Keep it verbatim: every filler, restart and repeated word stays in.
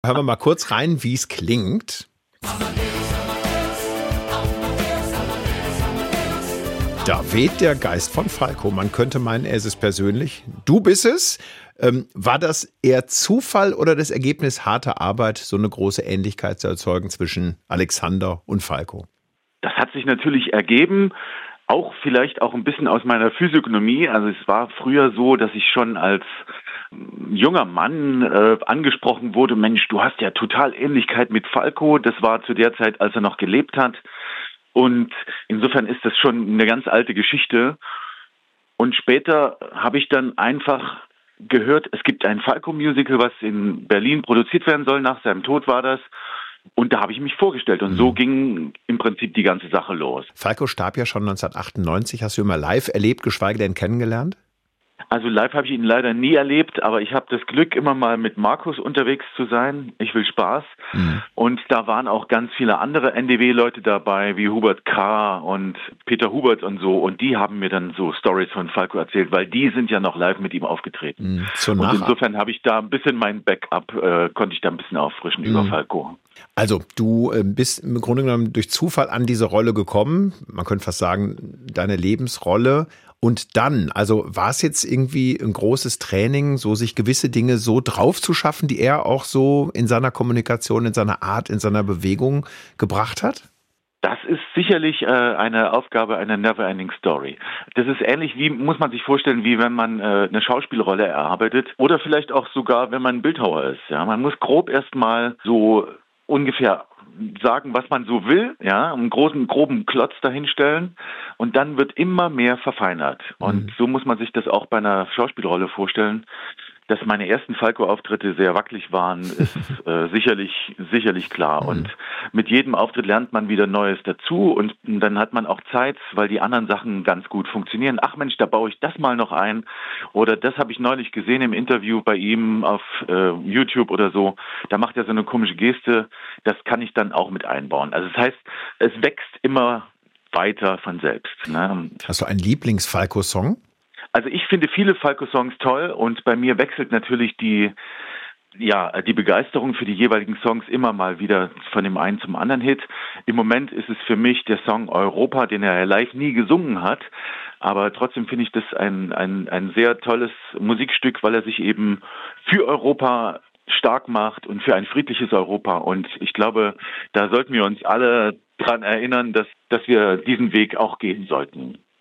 Hören wir mal kurz rein, wie es klingt. Da weht der Geist von Falco. Man könnte meinen, er ist es persönlich. Du bist es. Ähm, war das eher Zufall oder das Ergebnis harter Arbeit, so eine große Ähnlichkeit zu erzeugen zwischen Alexander und Falco? Das hat sich natürlich ergeben, auch vielleicht auch ein bisschen aus meiner Physiognomie. Also es war früher so, dass ich schon als junger Mann äh, angesprochen wurde, Mensch, du hast ja total Ähnlichkeit mit Falco. Das war zu der Zeit, als er noch gelebt hat. Und insofern ist das schon eine ganz alte Geschichte. Und später habe ich dann einfach gehört, es gibt ein Falco-Musical, was in Berlin produziert werden soll. Nach seinem Tod war das. Und da habe ich mich vorgestellt. Und so ging im Prinzip die ganze Sache los. Falco starb ja schon neunzehnhundertachtundneunzig. Hast du ihn mal live erlebt, geschweige denn kennengelernt? Also live habe ich ihn leider nie erlebt, aber ich habe das Glück, immer mal mit Markus unterwegs zu sein. Ich will Spaß. Mhm. Und da waren auch ganz viele andere N D W-Leute dabei, wie Hubert K. und Peter Hubert und so. Und die haben mir dann so Stories von Falco erzählt, weil die sind ja noch live mit ihm aufgetreten. Mhm. Und insofern habe ich da ein bisschen mein Backup, äh, konnte ich da ein bisschen auffrischen mhm. über Falco. Also du äh, bist im Grunde genommen durch Zufall an diese Rolle gekommen. Man könnte fast sagen, deine Lebensrolle. Und dann, also war es jetzt irgendwie ein großes Training, so sich gewisse Dinge so drauf zu schaffen, die er auch so in seiner Kommunikation, in seiner Art, in seiner Bewegung gebracht hat? Das ist sicherlich äh, eine Aufgabe einer Never-Ending Story. Das ist ähnlich wie, muss man sich vorstellen, wie wenn man äh, eine Schauspielrolle erarbeitet oder vielleicht auch sogar, wenn man Bildhauer ist. Ja, man muss grob erstmal so ungefähr sagen, was man so will, ja, einen großen, groben Klotz dahinstellen und dann wird immer mehr verfeinert. Und mhm. so muss man sich das auch bei einer Schauspielrolle vorstellen. Dass meine ersten Falco-Auftritte sehr wackelig waren, ist äh, sicherlich sicherlich klar. Mhm. Und mit jedem Auftritt lernt man wieder Neues dazu und dann hat man auch Zeit, weil die anderen Sachen ganz gut funktionieren. Ach Mensch, da baue ich das mal noch ein. Oder das habe ich neulich gesehen im Interview bei ihm auf äh, YouTube oder so. Da macht er so eine komische Geste. Das kann ich dann auch mit einbauen. Also das heißt, es wächst immer weiter von selbst. Ne? Hast du einen Lieblings-Falco-Song? Also ich finde viele Falco-Songs toll und bei mir wechselt natürlich die, ja, die Begeisterung für die jeweiligen Songs immer mal wieder von dem einen zum anderen Hit. Im Moment ist es für mich der Song Europa, den er live nie gesungen hat, aber trotzdem finde ich das ein, ein, ein sehr tolles Musikstück, weil er sich eben für Europa stark macht und für ein friedliches Europa. Und ich glaube, da sollten wir uns alle dran erinnern, dass, dass wir diesen Weg auch gehen sollten.